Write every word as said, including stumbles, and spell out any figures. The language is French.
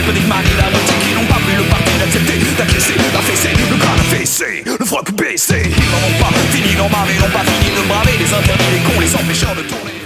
mercredi de Marie, la moitié qui n'ont pas pris le parti d'accepter, d'acquiescer, d'affaisser, le crâne affaissé, le froc baissé. Ils n'en ont pas fini d'embarrer, n'ont pas fini de braver les interdits, les cons, les empêcheurs de tourner.